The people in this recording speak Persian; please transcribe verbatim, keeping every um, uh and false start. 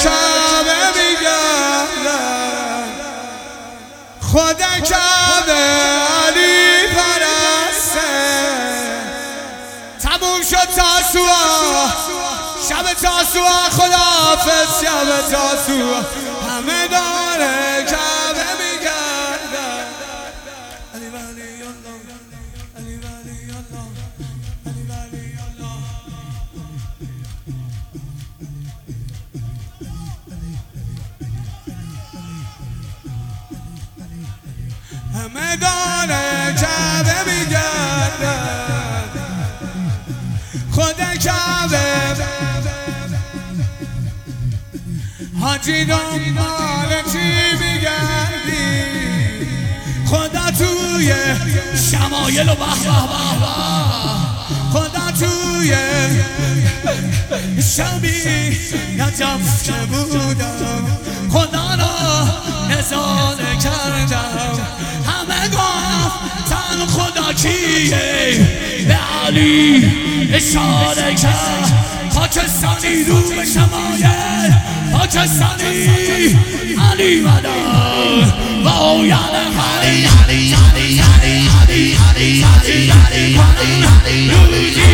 کعبه میگردن، خود کعبه علی پرسته. تموم شد تاسوعا، شب تاسوعا، خداحافظ شب تاسوعا، همه داره کعبه میگردن. علی ولی الله، علی ولی الله، علی ولی الله. همه داره کعبه میگردن، خود کعبه. حاجی دنبال چی میگردی؟ خدا توی شمایل و به به به، خدا توی شبی نجف که بودم، خدا را نزاده کردم. همه گفتن خدا کیه؟ به علی اشاره کرد. پاکستانی رو به شمایل، پاکستانی علی مدار باید علی علی علی علی علی علی علی علی علی علی